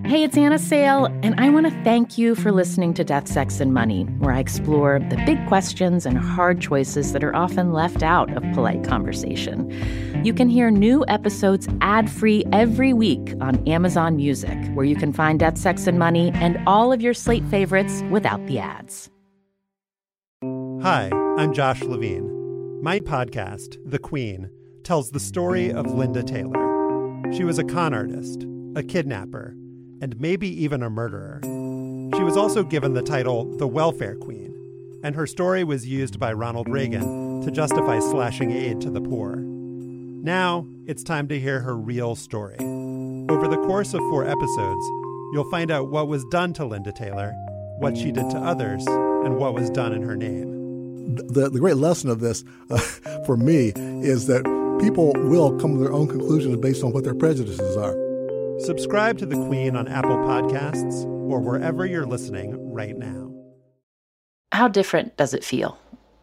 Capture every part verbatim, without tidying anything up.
Hey, it's Anna Sale, and I want to thank you for listening to Death, Sex, and Money, where I explore the big questions and hard choices that are often left out of polite conversation. You can hear new episodes ad-free every week on Amazon Music, where you can find Death, Sex, and Money and all of your Slate favorites without the ads. Hi, I'm Josh Levine. My podcast, The Queen, tells the story of Linda Taylor. She was a con artist, a kidnapper, and maybe even a murderer. She was also given the title the Welfare Queen, and her story was used by Ronald Reagan to justify slashing aid to the poor. Now, it's time to hear her real story. Over the course of four episodes, you'll find out what was done to Linda Taylor, what she did to others, and what was done in her name. The, the great lesson of this, uh, for me, is that people will come to their own conclusions based on what their prejudices are. Subscribe to The Queen on Apple Podcasts or wherever you're listening right now. How different does it feel?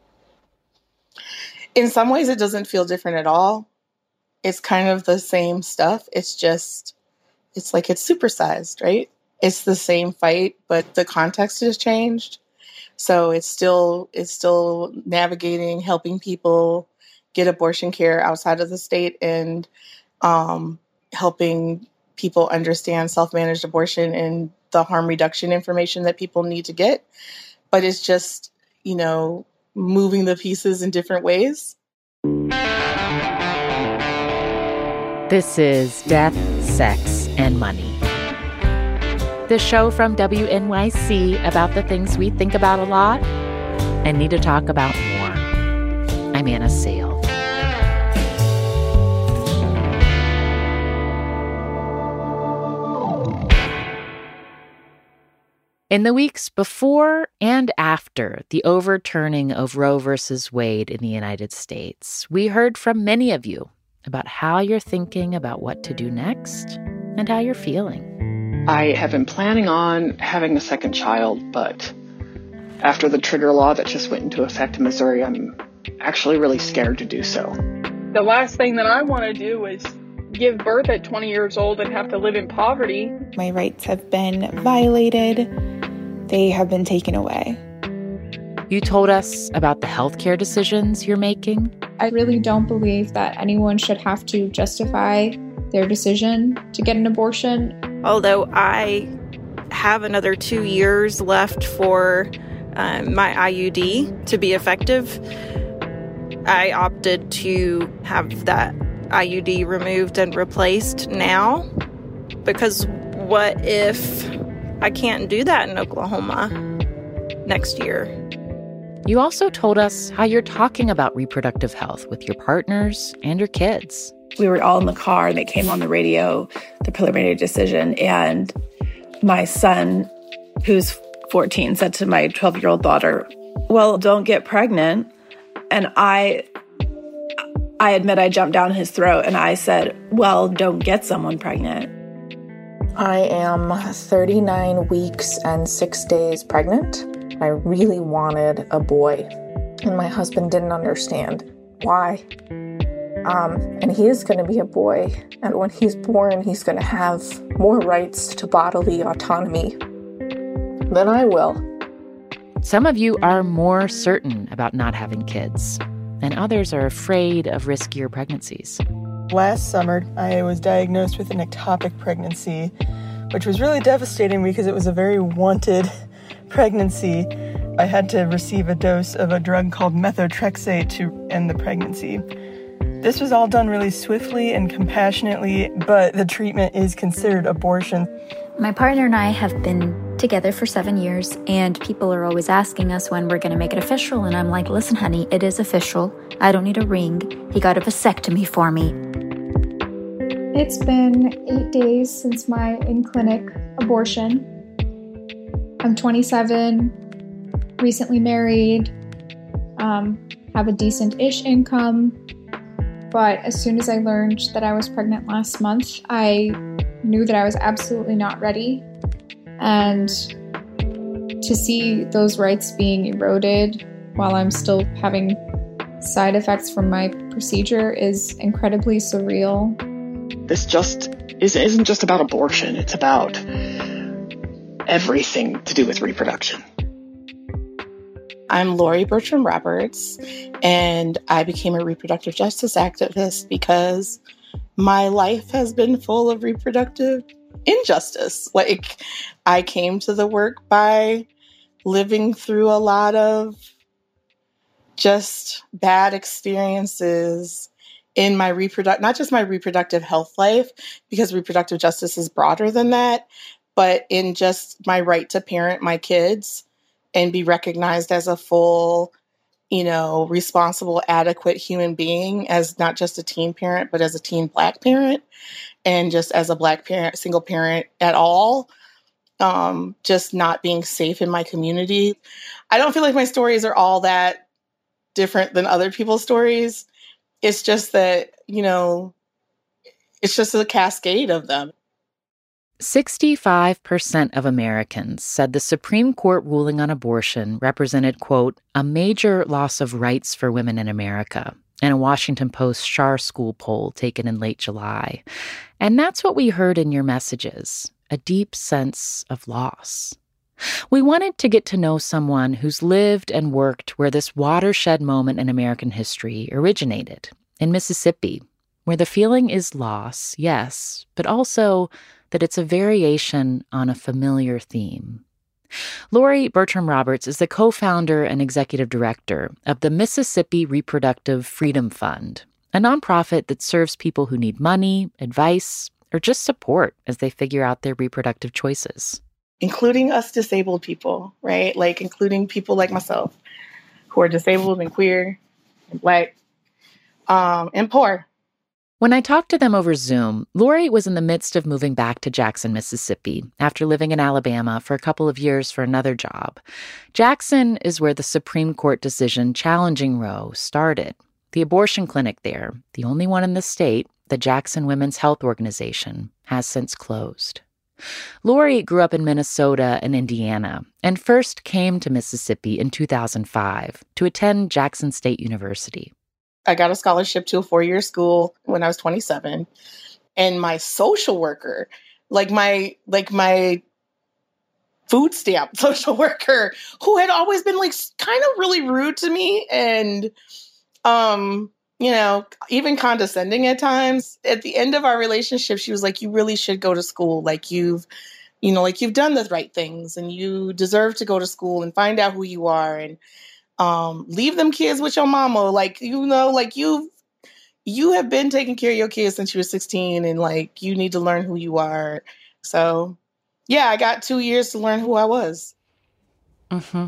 In some ways, it doesn't feel different at all. It's kind of the same stuff. It's just, it's like it's supersized, right? It's the same fight, but the context has changed. So it's still, it's still navigating, helping people get abortion care outside of the state and um, helping people understand self-managed abortion and the harm reduction information that people need to get. But it's just, you know, moving the pieces in different ways. This is Death, Sex, and Money. The show from W N Y C about the things we think about a lot and need to talk about more. I'm Anna Sale. In the weeks before and after the overturning of Roe versus Wade in the United States, we heard from many of you about how you're thinking about what to do next and how you're feeling. I have been planning on having a second child, but after the trigger law that just went into effect in Missouri, I'm actually really scared to do so. The last thing that I want to do is give birth at twenty years old and have to live in poverty. My rights have been violated. They have been taken away. You told us about the healthcare decisions you're making. I really don't believe that anyone should have to justify their decision to get an abortion. Although I have another two years left for um, my I U D to be effective, I opted to have that I U D removed and replaced now, because what if I can't do that in Oklahoma next year? You also told us how you're talking about reproductive health with your partners and your kids. We were all in the car and they came on the radio, the preliminary decision, and my son, who's fourteen, said to my twelve-year-old daughter, well, don't get pregnant. And I I admit I jumped down his throat and I said, well, don't get someone pregnant. I am thirty-nine weeks and six days pregnant. I really wanted a boy, and my husband didn't understand why. Um, and he is going to be a boy, and when he's born, he's going to have more rights to bodily autonomy than I will. Some of you are more certain about not having kids, and others are afraid of riskier pregnancies. Last summer, I was diagnosed with an ectopic pregnancy, which was really devastating because it was a very wanted pregnancy. I had to receive a dose of a drug called methotrexate to end the pregnancy. This was all done really swiftly and compassionately, but the treatment is considered abortion. My partner and I have been together for seven years, and people are always asking us when we're going to make it official, and I'm like, listen, honey, it is official. I don't need a ring. He got a vasectomy for me. It's been eight days since my in-clinic abortion. I'm twenty-seven, recently married, um, have a decent-ish income. But as soon as I learned that I was pregnant last month, I knew that I was absolutely not ready. And to see those rights being eroded while I'm still having side effects from my procedure is incredibly surreal. This just isn't just about abortion. It's about everything to do with reproduction. I'm Lori Bertram Roberts, and I became a reproductive justice activist because my life has been full of reproductive injustice. Like, I came to the work by living through a lot of just bad experiences in my reproductive, not just my reproductive health life, because reproductive justice is broader than that, but in just my right to parent my kids and be recognized as a full, you know, responsible, adequate human being, as not just a teen parent, but as a teen Black parent, and just as a Black parent, single parent at all. Um, just not being safe in my community. I don't feel like my stories are all that different than other people's stories. It's just that, you know, it's just a cascade of them. sixty-five percent of Americans said the Supreme Court ruling on abortion represented, quote, a major loss of rights for women in America, in a Washington Post Schar School poll taken in late July. And that's what we heard in your messages, a deep sense of loss. We wanted to get to know someone who's lived and worked where this watershed moment in American history originated, in Mississippi, where the feeling is loss, yes, but also that it's a variation on a familiar theme. Lori Bertram Roberts is the co-founder and executive director of the Mississippi Reproductive Freedom Fund, a nonprofit that serves people who need money, advice, or just support as they figure out their reproductive choices. Including us disabled people, right? Like including people like myself who are disabled and queer and Black um, and poor. When I talked to them over Zoom, Lori was in the midst of moving back to Jackson, Mississippi, after living in Alabama for a couple of years for another job. Jackson is where the Supreme Court decision challenging Roe started. The abortion clinic there, the only one in the state, the Jackson Women's Health Organization, has since closed. Lori grew up in Minnesota and Indiana and first came to Mississippi in two thousand five to attend Jackson State University. I got a scholarship to a four-year school when I was twenty-seven. And my social worker, like my like my food stamp social worker, who had always been like kind of really rude to me and, um, you know, even condescending at times. At the end of our relationship, she was like, you really should go to school. Like you've, you know, like you've done the right things and you deserve to go to school and find out who you are and um, leave them kids with your mama. Like, you know, like you you have been taking care of your kids since you were sixteen and like you need to learn who you are. So, yeah, I got two years to learn who I was. Mm-hmm.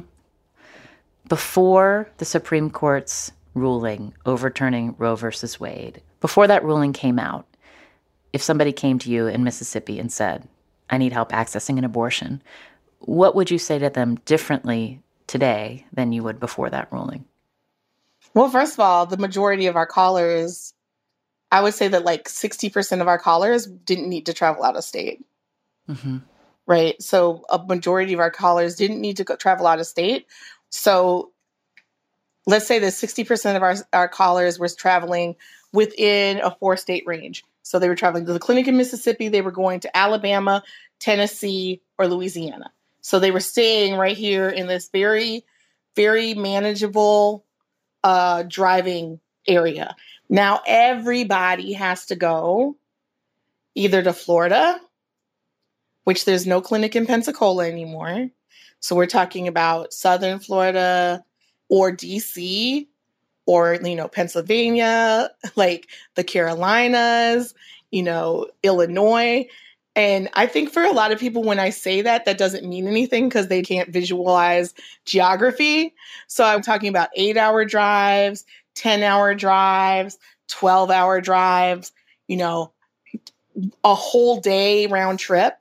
Before the Supreme Court's ruling overturning Roe versus Wade, before that ruling came out, if somebody came to you in Mississippi and said, I need help accessing an abortion, what would you say to them differently today than you would before that ruling? Well, first of all, the majority of our callers, I would say that like sixty percent of our callers didn't need to travel out of state. Mm-hmm. Right? So a majority of our callers didn't need to go travel out of state. So let's say that sixty percent of our, our callers were traveling within a four-state range. So they were traveling to the clinic in Mississippi, they were going to Alabama, Tennessee, or Louisiana. So they were staying right here in this very, very manageable uh, driving area. Now everybody has to go either to Florida, which there's no clinic in Pensacola anymore. So we're talking about Southern Florida, or D C, or, you know, Pennsylvania, like the Carolinas, you know, Illinois. And I think for a lot of people, when I say that, that doesn't mean anything because they can't visualize geography. So I'm talking about eight-hour drives, ten-hour drives, twelve-hour drives, you know, a whole day round trip.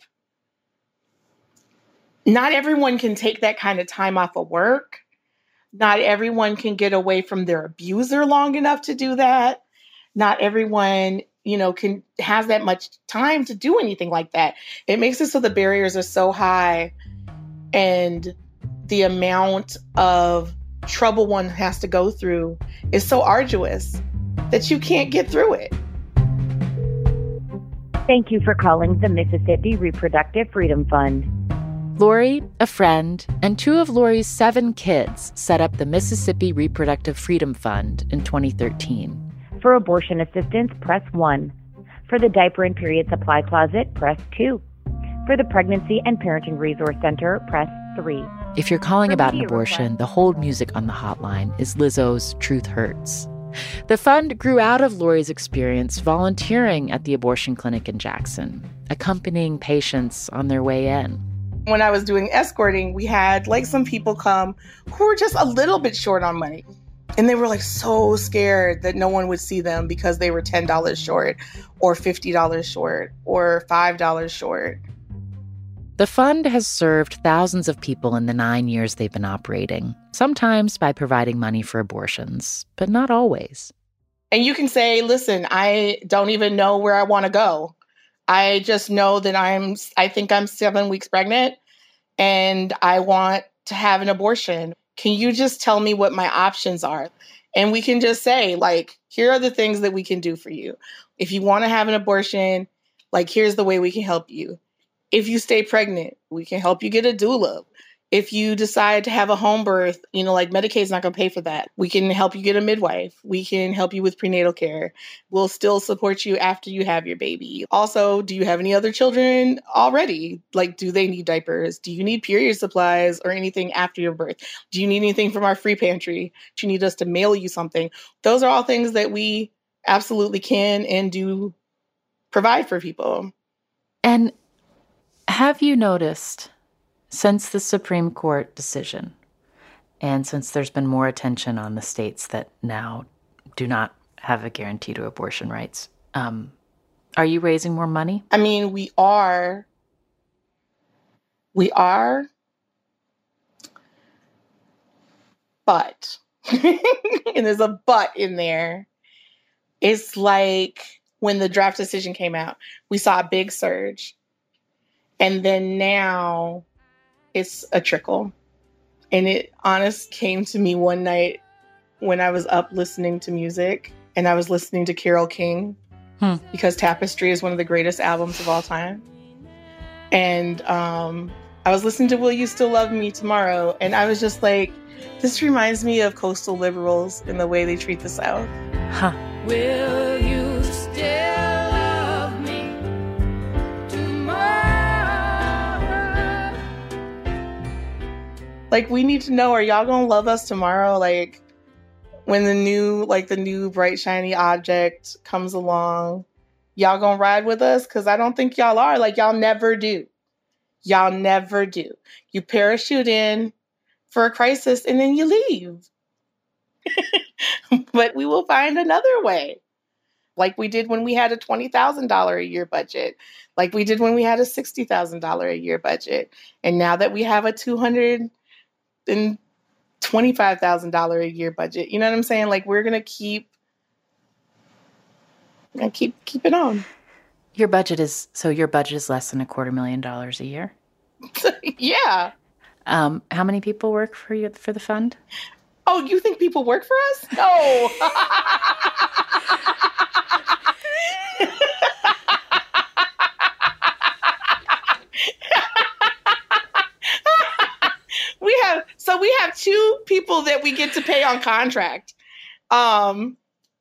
Not everyone can take that kind of time off of work. Not everyone can get away from their abuser long enough to do that. Not everyone, you know, can has that much time to do anything like that. It makes it so the barriers are so high and the amount of trouble one has to go through is so arduous that you can't get through it. Thank you for calling the Mississippi Reproductive Freedom Fund. Lori, a friend, and two of Lori's seven kids set up the Mississippi Reproductive Freedom Fund in twenty thirteen. For abortion assistance, press one. For the Diaper and Period Supply Closet, press two. For the Pregnancy and Parenting Resource Center, press three. If you're calling For about an media abortion, requests- the hold music on the hotline is Lizzo's Truth Hurts. The fund grew out of Lori's experience volunteering at the abortion clinic in Jackson, accompanying patients on their way in. When I was doing escorting, we had like some people come who were just a little bit short on money. And they were like so scared that no one would see them because they were ten dollars short or fifty dollars short or five dollars short. The fund has served thousands of people in the nine years they've been operating, sometimes by providing money for abortions, but not always. And you can say, listen, I don't even know where I want to go. I just know that I'm, I think I'm seven weeks pregnant and I want to have an abortion. Can you just tell me what my options are? And we can just say, like, here are the things that we can do for you. If you want to have an abortion, like, here's the way we can help you. If you stay pregnant, we can help you get a doula. If you decide to have a home birth, you know, like Medicaid's not going to pay for that. We can help you get a midwife. We can help you with prenatal care. We'll still support you after you have your baby. Also, do you have any other children already? Like, do they need diapers? Do you need period supplies or anything after your birth? Do you need anything from our free pantry? Do you need us to mail you something? Those are all things that we absolutely can and do provide for people. And have you noticed, since the Supreme Court decision, and since there's been more attention on the states that now do not have a guarantee to abortion rights, um, are you raising more money? I mean, we are. We are. But, and there's a but in there. It's like when the draft decision came out, we saw a big surge. And then now it's a trickle. And it honest came to me one night when I was up listening to music and I was listening to Carole King hmm. because Tapestry is one of the greatest albums of all time. And um, I was listening to Will You Still Love Me Tomorrow? And I was just like, this reminds me of coastal liberals in the way they treat the South. Huh. Will you still love me tomorrow? Like, we need to know, are y'all gonna love us tomorrow? Like, when the new, like, the new bright, shiny object comes along, y'all gonna ride with us? Because I don't think y'all are. Like, y'all never do. Y'all never do. You parachute in for a crisis and then you leave. But we will find another way. Like we did when we had a twenty thousand dollars a year budget. Like we did when we had a sixty thousand dollars a year budget. And now that we have a two hundred twenty-five thousand dollars a year budget, you know what I'm saying? Like we're going to keep, gonna keep, keep it on. Your budget is, so your budget is less than a quarter million dollars a year? Yeah. Um, how many people work for you, for the fund? Oh, you think people work for us? No. we have, so we have two people that we get to pay on contract. Um,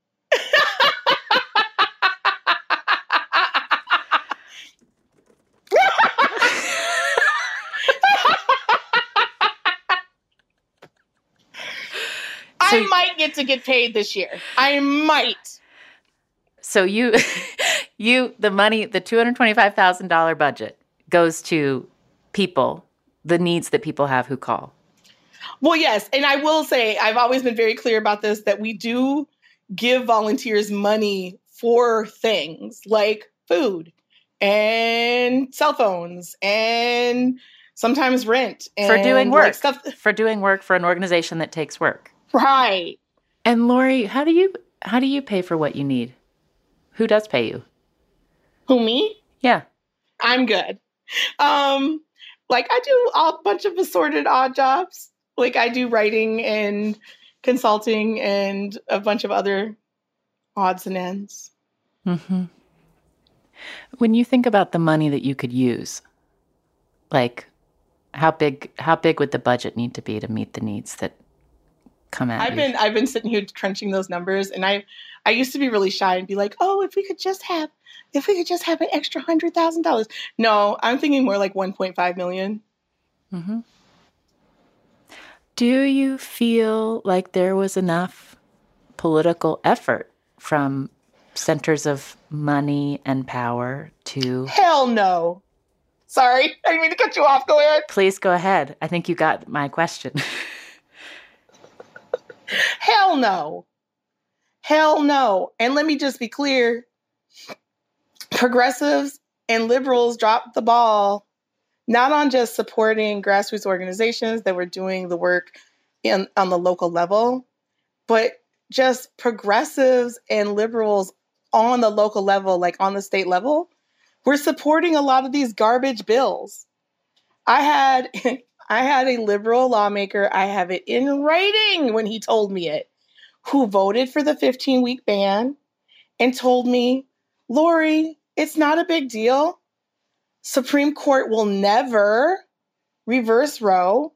So, I might get to get paid this year. I might. So you, you, the money, the two hundred twenty-five thousand dollars budget goes to people, the needs that people have who call. Well, yes. And I will say, I've always been very clear about this, that we do give volunteers money for things like food and cell phones and sometimes rent. And for doing work. Like stuff. For doing work for an organization that takes work. Right. And Lori, how do you how do you pay for what you need? Who does pay you? Who, me? Yeah. I'm good. Um, like I do a bunch of assorted odd jobs. Like I do writing and consulting and a bunch of other odds and ends. Mm-hmm. When you think about the money that you could use, like how big how big would the budget need to be to meet the needs that come at I've you? been I've been sitting here crunching those numbers, and I I used to be really shy and be like, oh, if we could just have if we could just have an extra hundred thousand dollars. No, I'm thinking more like one point five million. Mm-hmm. Do you feel like there was enough political effort from centers of money and power to... Hell no. Sorry, I didn't mean to cut you off. Go ahead. Please go ahead. I think you got my question. Hell no. Hell no. And let me just be clear. Progressives and liberals dropped the ball, not on just supporting grassroots organizations that were doing the work in, on the local level, but just progressives and liberals on the local level, like on the state level, were supporting a lot of these garbage bills. I had I had a liberal lawmaker, I have it in writing when he told me it, who voted for the fifteen-week ban and told me, Lori, it's not a big deal. Supreme Court will never reverse Roe.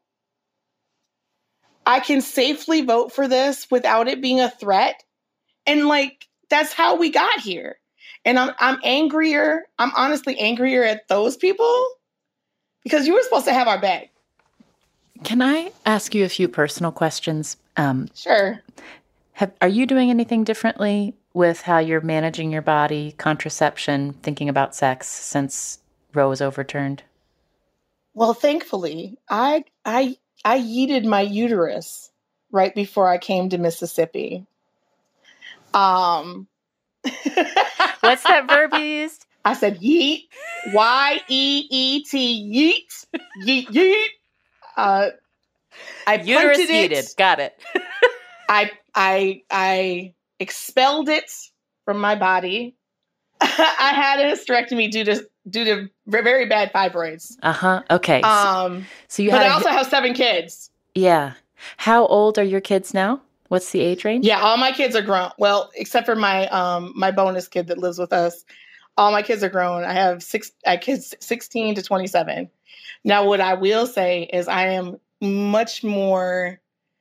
I can safely vote for this without it being a threat. And like, that's how we got here. And I'm I'm angrier. I'm honestly angrier at those people because you were supposed to have our back. Can I ask you a few personal questions? Um, sure. Have, are you doing anything differently with how you're managing your body, contraception, thinking about sex since Roe was overturned? Well, thankfully, I I I yeeted my uterus right before I came to Mississippi. Um, what's that verb you used? I said yeet, Y E E T, yeet, yeet, yeet. Uh, I uterus punted it. Yeeted. Got it. I I I expelled it from my body. I had a hysterectomy due to due to very bad fibroids. Uh huh. Okay. Um. So you but had I a, also have seven kids. Yeah. How old are your kids now? What's the age range? Yeah, all my kids are grown. Well, except for my um my bonus kid that lives with us. All my kids are grown. I have six I have kids sixteen to twenty-seven. Now, what I will say is I am much more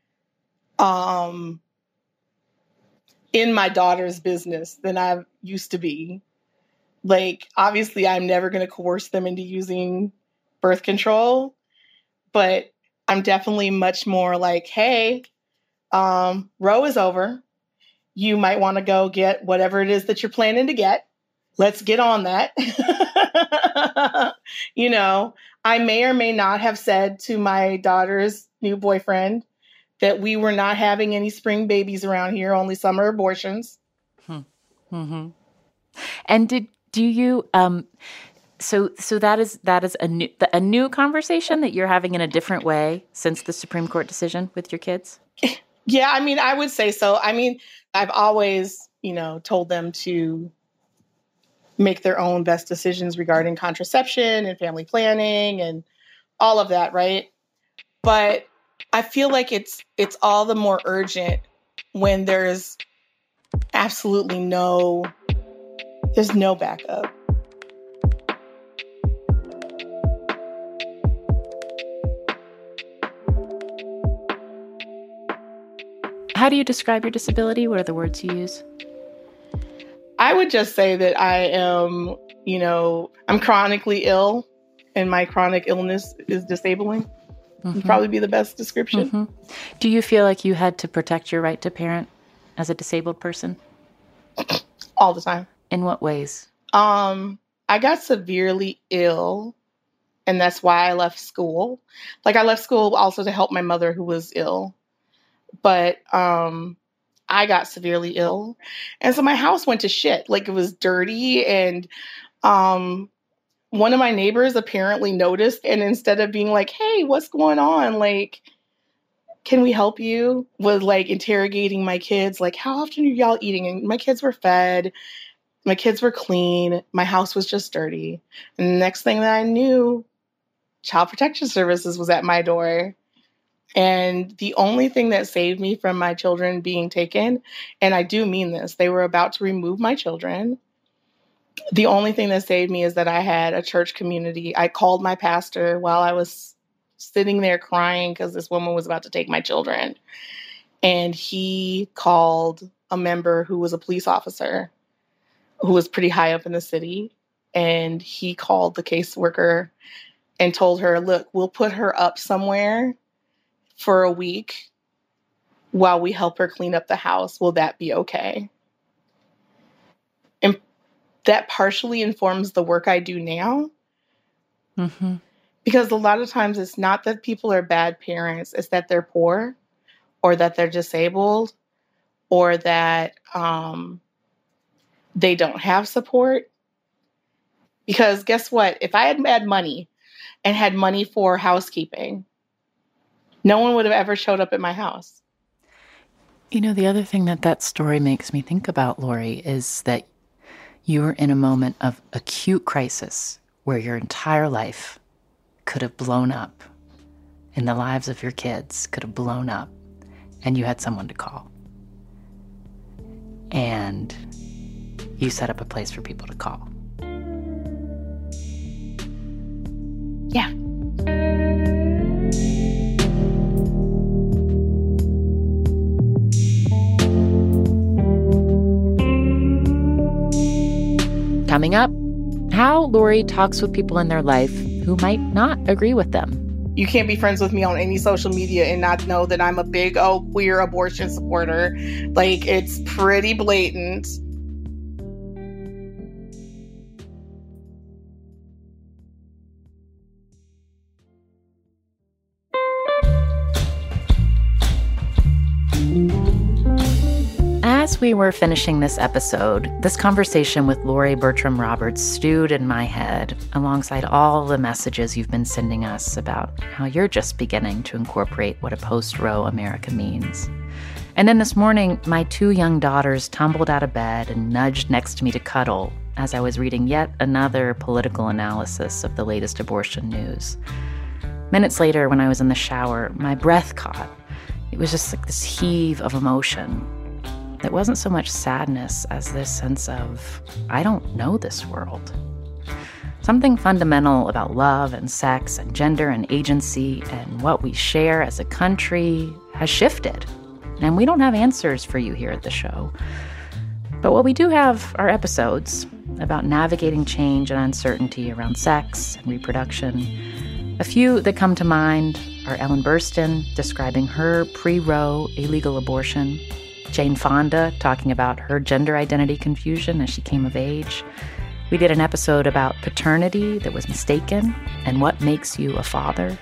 um in my daughter's business than I used to be. Like, obviously, I'm never going to coerce them into using birth control, but I'm definitely much more like, hey, um, Roe is over. You might want to go get whatever it is that you're planning to get. Let's get on that. You know, I may or may not have said to my daughter's new boyfriend that we were not having any spring babies around here, only summer abortions. Hmm. Mm-hmm. And did do you um so so that is that is a new a new conversation that you're having in a different way since the Supreme Court decision with your kids? Yeah, I mean, I would say so. I mean, I've always, you know, told them to make their own best decisions regarding contraception and family planning and all of that, right? But I feel like it's it's all the more urgent when there's absolutely no there's no backup. How do you describe your disability? What are the words you use? I would just say that I am, you know, I'm chronically ill, and my chronic illness is disabling. Mm-hmm. Would probably be the best description. Mm-hmm. Do you feel like you had to protect your right to parent as a disabled person? All the time. In what ways? Um, I got severely ill, and that's why I left school. Like, I left school also to help my mother who was ill. But um, I got severely ill. And so my house went to shit. Like, it was dirty. And um, one of my neighbors apparently noticed. And instead of being like, hey, what's going on? Like, can we help you? Was like interrogating my kids. Like, how often are y'all eating? And my kids were fed. My kids were clean. My house was just dirty. And the next thing that I knew, Child Protection Services was at my door. And the only thing that saved me from my children being taken, and I do mean this, they were about to remove my children. The only thing that saved me is that I had a church community. I called my pastor while I was sitting there crying because this woman was about to take my children. And he called a member who was a police officer who was pretty high up in the city. And he called the caseworker and told her, look, we'll put her up somewhere for a week while we help her clean up the house. Will that be okay? And that partially informs the work I do now. Mm-hmm. Because a lot of times it's not that people are bad parents, it's that they're poor or that they're disabled or that um, they don't have support. Because guess what? If I had had money and had money for housekeeping, no one would have ever showed up at my house. You know, the other thing that that story makes me think about, Lori, is that you were in a moment of acute crisis where your entire life could have blown up and the lives of your kids could have blown up and you had someone to call. And you set up a place for people to call. Yeah. Coming up, how Lori talks with people in their life who might not agree with them. You can't be friends with me on any social media and not know that I'm a big, oh, queer abortion supporter. Like, it's pretty blatant. As we were finishing this episode, this conversation with Lori Bertram Roberts stewed in my head alongside all the messages you've been sending us about how you're just beginning to incorporate what a post-Roe America means. And then this morning, my two young daughters tumbled out of bed and nudged next to me to cuddle as I was reading yet another political analysis of the latest abortion news. Minutes later, when I was in the shower, my breath caught. It was just like this heave of emotion. It wasn't so much sadness as this sense of, I don't know this world. Something fundamental about love and sex and gender and agency and what we share as a country has shifted. And we don't have answers for you here at the show. But what we do have are episodes about navigating change and uncertainty around sex and reproduction. A few that come to mind are Ellen Burstyn describing her pre-Roe illegal abortion, Jane Fonda talking about her gender identity confusion as she came of age. We did an episode about paternity that was mistaken and what makes you a father.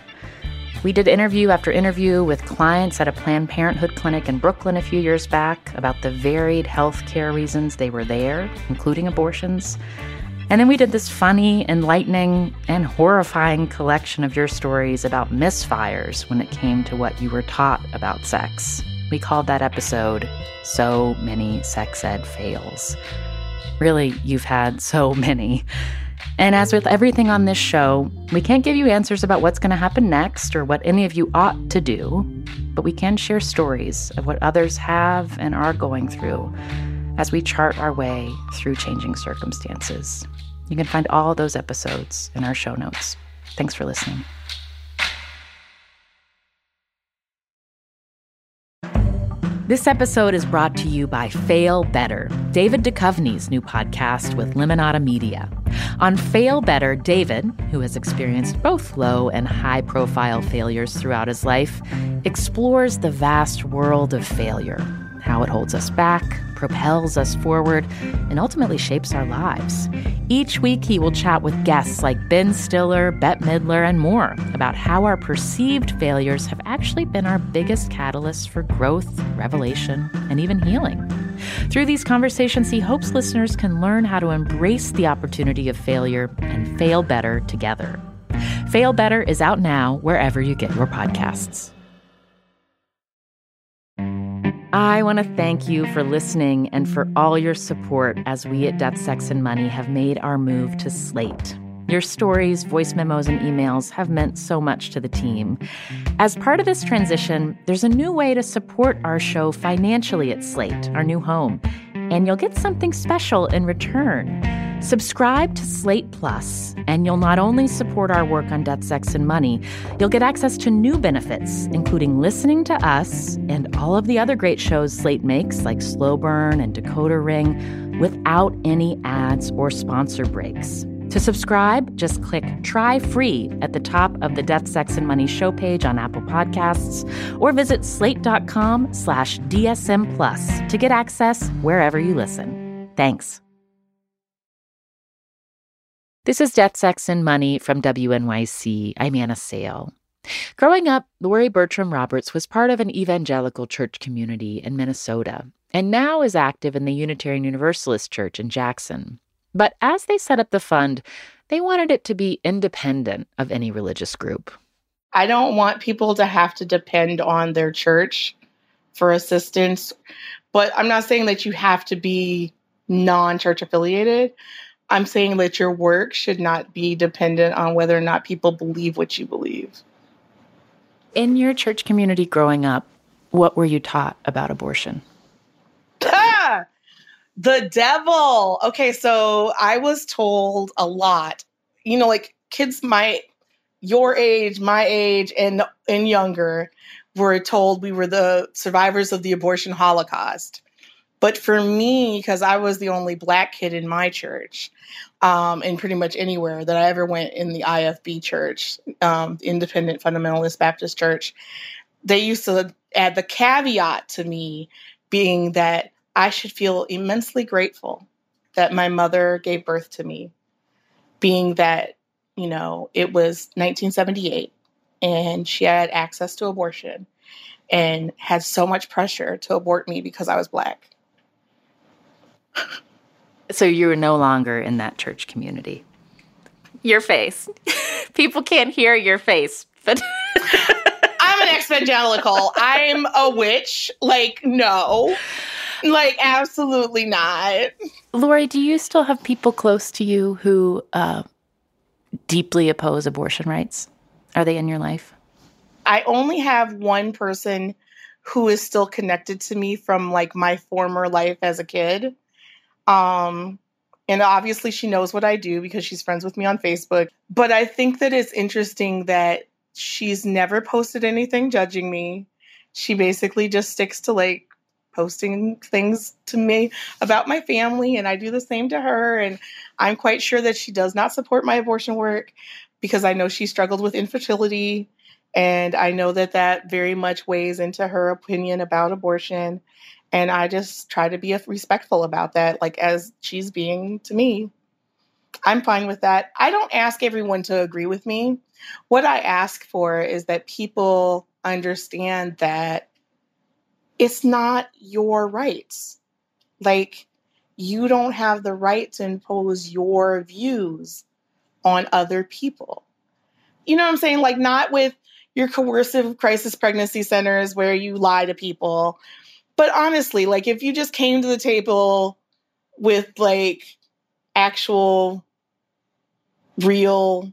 We did interview after interview with clients at a Planned Parenthood clinic in Brooklyn a few years back about the varied health care reasons they were there, including abortions. And then we did this funny, enlightening, and horrifying collection of your stories about misfires when it came to what you were taught about sex. We called that episode, So Many Sex Ed Fails. Really, you've had so many. And as with everything on this show, we can't give you answers about what's going to happen next or what any of you ought to do, but we can share stories of what others have and are going through as we chart our way through changing circumstances. You can find all those episodes in our show notes. Thanks for listening. This episode is brought to you by Fail Better, David Duchovny's new podcast with Limonada Media. On Fail Better, David, who has experienced both low and high-profile failures throughout his life, explores the vast world of failure, how it holds us back, propels us forward, and ultimately shapes our lives. Each week, he will chat with guests like Ben Stiller, Bette Midler, and more about how our perceived failures have actually been our biggest catalysts for growth, revelation, and even healing. Through these conversations, he hopes listeners can learn how to embrace the opportunity of failure and fail better together. Fail Better is out now wherever you get your podcasts. I want to thank you for listening and for all your support as we at Death, Sex, and Money have made our move to Slate. Your stories, voice memos, and emails have meant so much to the team. As part of this transition, there's a new way to support our show financially at Slate, our new home, and you'll get something special in return. Subscribe to Slate Plus, and you'll not only support our work on Death, Sex, and Money, you'll get access to new benefits, including listening to us and all of the other great shows Slate makes, like Slow Burn and Decoder Ring, without any ads or sponsor breaks. To subscribe, just click Try Free at the top of the Death, Sex, and Money show page on Apple Podcasts, or visit slate.com slash DSM Plus to get access wherever you listen. Thanks. This is Death, Sex, and Money from W N Y C. I'm Anna Sale. Growing up, Lori Bertram Roberts was part of an evangelical church community in Minnesota, and now is active in the Unitarian Universalist Church in Jackson. But as they set up the fund, they wanted it to be independent of any religious group. I don't want people to have to depend on their church for assistance, but I'm not saying that you have to be non-church affiliated. I'm saying that your work should not be dependent on whether or not people believe what you believe. In your church community growing up, what were you taught about abortion? Ah, the devil. Okay, so I was told a lot. You know, like kids my your age, my age, and and younger were told we were the survivors of the abortion Holocaust. But for me, because I was the only Black kid in my church, um, and pretty much anywhere that I ever went in the I F B church, um, Independent Fundamentalist Baptist Church, they used to add the caveat to me being that I should feel immensely grateful that my mother gave birth to me, being that, you know, it was nineteen seventy-eight and she had access to abortion and had so much pressure to abort me because I was Black. So you were no longer in that church community. Your face. People can't hear your face, but I'm an evangelical. I'm a witch. Like, no. Like, absolutely not. Lori, do you still have people close to you who uh, deeply oppose abortion rights? Are they in your life? I only have one person who is still connected to me from, like, my former life as a kid. Um, and obviously she knows what I do because she's friends with me on Facebook. But I think that it's interesting that she's never posted anything judging me. She basically just sticks to like posting things to me about my family, and I do the same to her. And I'm quite sure that she does not support my abortion work because I know she struggled with infertility, and I know that that very much weighs into her opinion about abortion. And I just try to be respectful about that, like as she's being to me. I'm fine with that. I don't ask everyone to agree with me. What I ask for is that people understand that it's not your rights. Like, you don't have the right to impose your views on other people. You know what I'm saying? Like, not with your coercive crisis pregnancy centers where you lie to people. But honestly, like, if you just came to the table with, like, actual, real,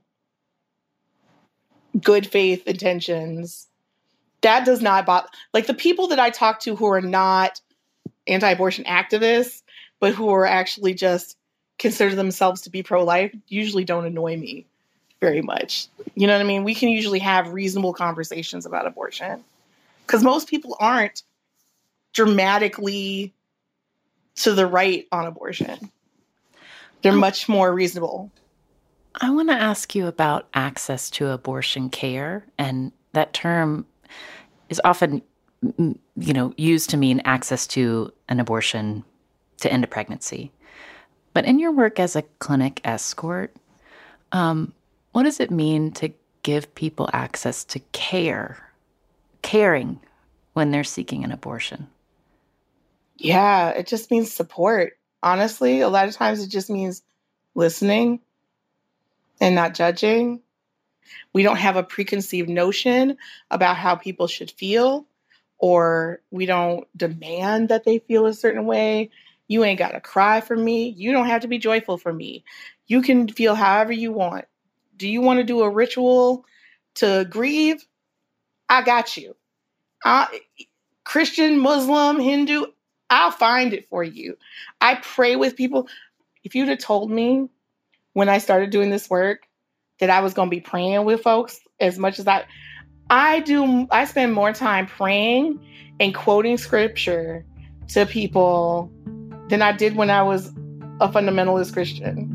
good faith intentions, that does not bother. Like, the people that I talk to who are not anti-abortion activists, but who are actually just consider themselves to be pro-life, usually don't annoy me very much. You know what I mean? We can usually have reasonable conversations about abortion. Because most people aren't dramatically to the right on abortion. They're much more reasonable. I want to ask you about access to abortion care. And that term is often, you know, used to mean access to an abortion to end a pregnancy. But in your work as a clinic escort, um, what does it mean to give people access to care, caring when they're seeking an abortion? Yeah, it just means support. Honestly, a lot of times it just means listening and not judging. We don't have a preconceived notion about how people should feel, or we don't demand that they feel a certain way. You ain't got to cry for me. You don't have to be joyful for me. You can feel however you want. Do you want to do a ritual to grieve? I got you. I, Christian, Muslim, Hindu, I'll find it for you. I pray with people. if you'd have told me when I started doing this work that I was going to be praying with folks as much as I, I do, I spend more time praying and quoting scripture to people than I did when I was a fundamentalist Christian.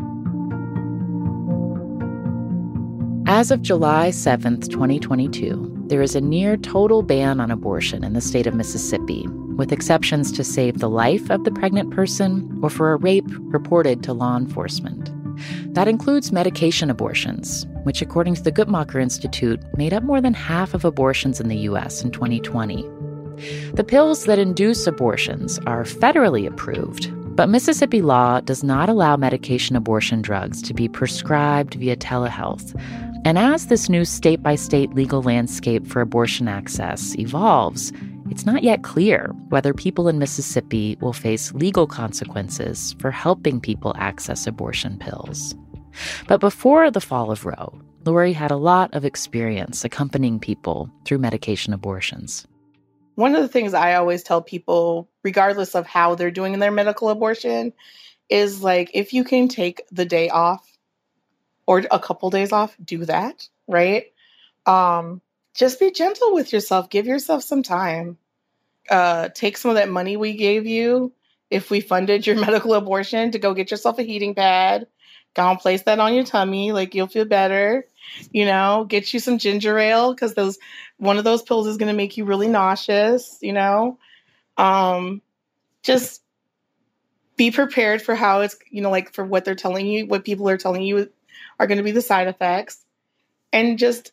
As of July seventh, twenty twenty-two, there is a near total ban on abortion in the state of Mississippi, with exceptions to save the life of the pregnant person or for a rape reported to law enforcement. That includes medication abortions, which, according to the Guttmacher Institute, made up more than half of abortions in the U S in twenty twenty. The pills that induce abortions are federally approved, but Mississippi law does not allow medication abortion drugs to be prescribed via telehealth. And as this new state-by-state legal landscape for abortion access evolves, it's not yet clear whether people in Mississippi will face legal consequences for helping people access abortion pills. But before the fall of Roe, Lori had a lot of experience accompanying people through medication abortions. One of the things I always tell people, regardless of how they're doing in their medical abortion, is like, if you can take the day off or a couple days off, do that, right? Um, just be gentle with yourself. Give yourself some time. Uh, take some of that money we gave you, if we funded your medical abortion, to go get yourself a heating pad. Go and place that on your tummy, like you'll feel better. You know, get you some ginger ale, because those one of those pills is going to make you really nauseous. You know, um, just be prepared for how it's, you know, like for what they're telling you, what people are telling you are going to be the side effects, and just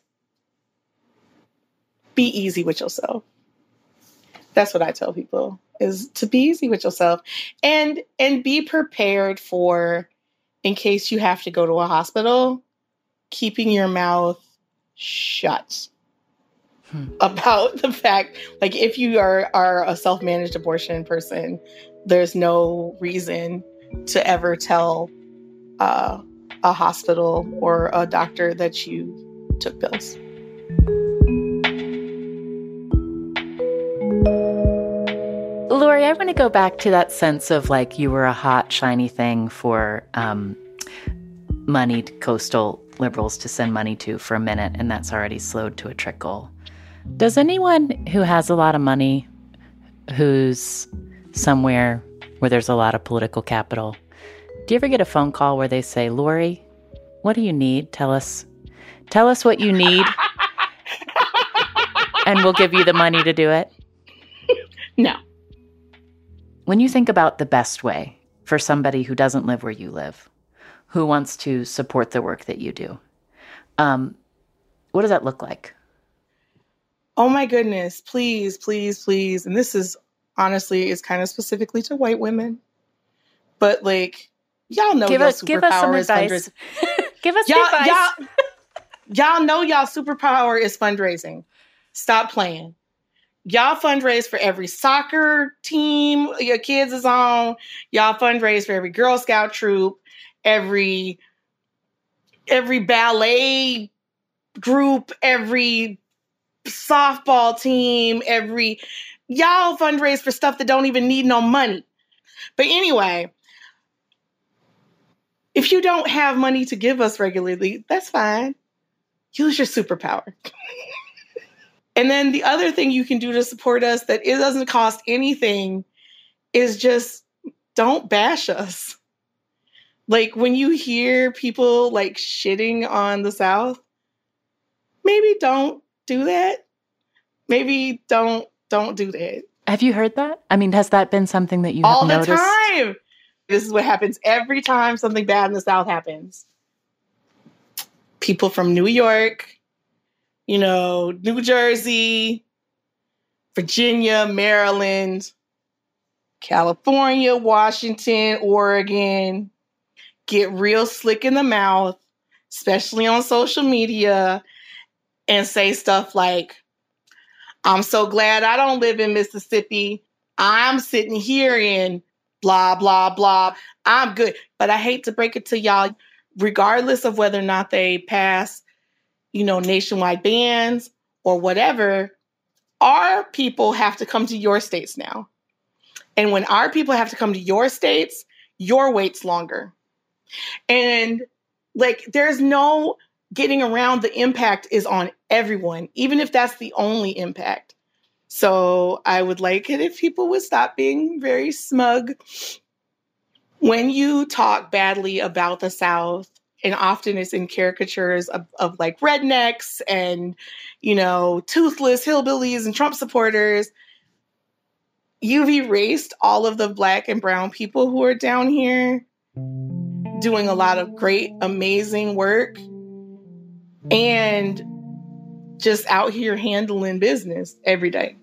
be easy with yourself. That's what I tell people, is to be easy with yourself, and and be prepared for, in case you have to go to a hospital, keeping your mouth shut hmm. about the fact, like, if you are, are a self-managed abortion person, there's no reason to ever tell uh, a hospital or a doctor that you took pills. Lori, I want to go back to that sense of like you were a hot, shiny thing for um, moneyed coastal liberals to send money to for a minute, and that's already slowed to a trickle. Does anyone who has a lot of money, who's somewhere where there's a lot of political capital, do you ever get a phone call where they say, Lori, what do you need? Tell us, tell us what you need, and we'll give you the money to do it? No. When you think about the best way for somebody who doesn't live where you live, who wants to support the work that you do, um, what does that look like? Oh my goodness, please, please, please. And this is honestly, is kind of specifically to white women. But like, y'all know give y'all us, give us some is advice. Give us y'all, advice. Y'all, y'all know y'all superpower is fundraising. Stop playing. Y'all fundraise for every soccer team your kids is on. Y'all fundraise for every Girl Scout troop, every every ballet group, every softball team, every y'all fundraise for stuff that don't even need no money. But anyway, if you don't have money to give us regularly, that's fine. Use your superpower. And then the other thing you can do to support us that it doesn't cost anything is just don't bash us. Like when you hear people like shitting on the South, maybe don't do that. Maybe don't don't do that. Have you heard that? I mean, has that been something that you have all the noticed? time? This is what happens every time something bad in the South happens. People from New York, you know, New Jersey, Virginia, Maryland, California, Washington, Oregon, get real slick in the mouth, especially on social media, and say stuff like, I'm so glad I don't live in Mississippi. I'm sitting here in blah, blah, blah. I'm good. But I hate to break it to y'all, regardless of whether or not they pass, you know, nationwide bans or whatever, our people have to come to your states now. And when our people have to come to your states, your wait's longer. And like, there's no getting around, the impact is on everyone, even if that's the only impact. So I would like it if people would stop being very smug. When you talk badly about the South, and often it's in caricatures of, of like rednecks and, you know, toothless hillbillies and Trump supporters, you've erased all of the Black and brown people who are down here doing a lot of great, amazing work and just out here handling business every day.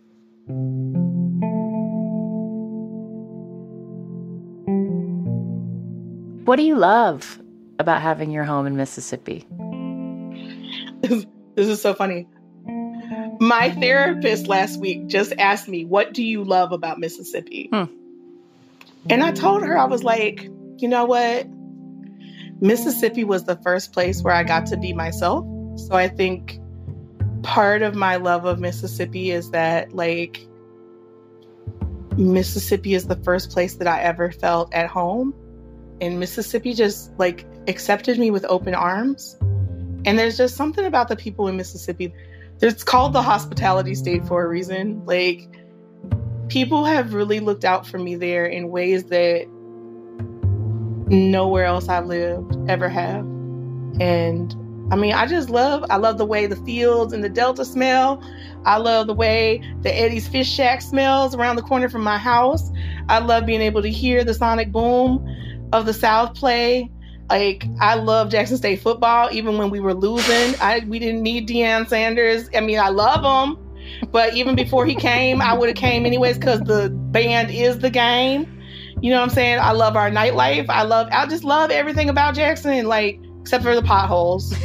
What do you love about having your home in Mississippi? This is so funny. My therapist last week just asked me, what do you love about Mississippi? Hmm. And I told her, I was like, you know what? Mississippi was the first place where I got to be myself. So I think part of my love of Mississippi is that, like, Mississippi is the first place that I ever felt at home. And Mississippi just, like, accepted me with open arms. And there's just something about the people in Mississippi. It's called the hospitality state for a reason. Like, people have really looked out for me there in ways that nowhere else I've lived ever have. And I mean, I just love, I love the way the fields and the Delta smell. I love the way the Eddie's Fish Shack smells around the corner from my house. I love being able to hear the sonic boom of the South play. Like, I love Jackson State football, even when we were losing. I we didn't need Deion Sanders. I mean, I love him, but even before he came, I would have came anyways because the band is the game. You know what I'm saying? I love our nightlife. I love, I just love everything about Jackson, like, except for the potholes.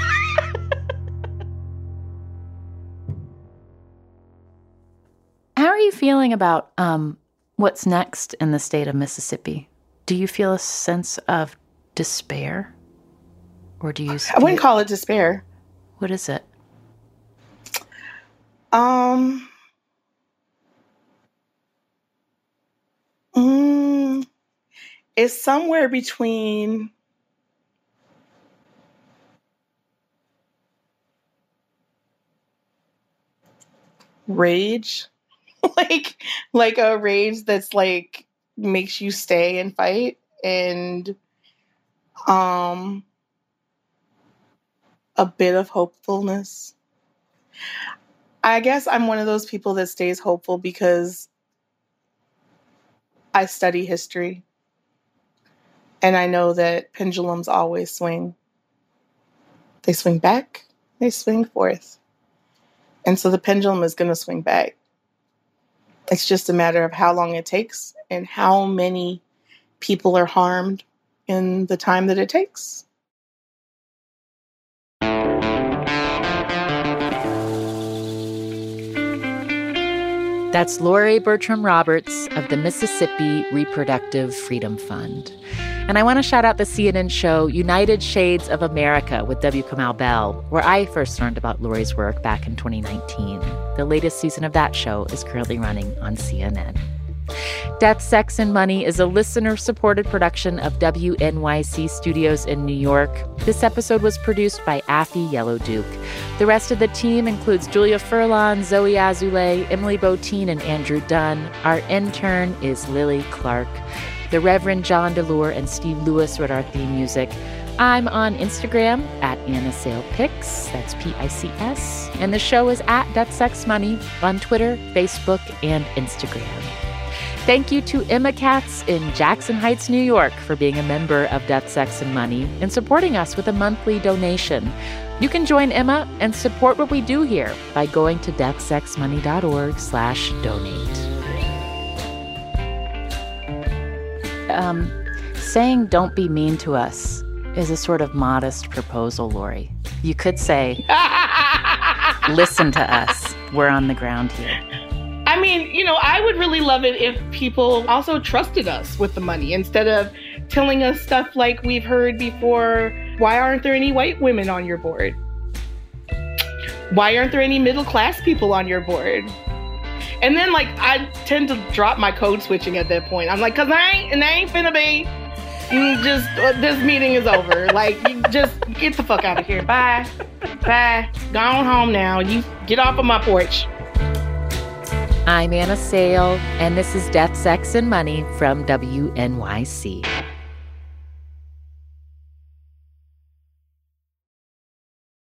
How are you feeling about um, what's next in the state of Mississippi? Do you feel a sense of despair? Or do you... I wouldn't call it despair. What is it? Um... Mm, it's somewhere between rage, like like a rage that's like makes you stay and fight, and um a bit of hopefulness. I guess I'm one of those people that stays hopeful because I study history, and I know that pendulums always swing. They swing back, they swing forth. And so the pendulum is going to swing back. It's just a matter of how long it takes and how many people are harmed in the time that it takes. That's Lori Bertram Roberts of the Mississippi Reproductive Freedom Fund. And I want to shout out the C N N show United Shades of America with W. Kamau Bell, where I first learned about Lori's work back in twenty nineteen. The latest season of that show is currently running on C N N. Death, Sex, and Money is a listener-supported production of W N Y C Studios in New York. This episode was produced by Affy Yellow Duke. The rest of the team includes Julia Furlan, Zoe Azulay, Emily Botine, and Andrew Dunn. Our intern is Lily Clark. The Reverend John DeLure and Steve Lewis wrote our theme music. I'm on Instagram at Anna Sale Pics, that's P I C S. And the show is at Death, Sex, Money on Twitter, Facebook, and Instagram. Thank you to Emma Katz in Jackson Heights, New York, for being a member of Death, Sex, and Money and supporting us with a monthly donation. You can join Emma and support what we do here by going to deathsexmoney.org slash donate. Um, saying don't be mean to us is a sort of modest proposal, Lori. You could say, listen to us. We're on the ground here. I mean, you know, I would really love it if people also trusted us with the money instead of telling us stuff like we've heard before. Why aren't there any white women on your board? Why aren't there any middle class people on your board? And then, like, I tend to drop my code switching at that point. I'm like, because I ain't, and I ain't finna be You just, uh, this meeting is over. Like, you just get the fuck out of here. Bye. Bye. Go on home now. You get off of my porch. I'm Anna Sale, and this is Death, Sex, and Money from W N Y C.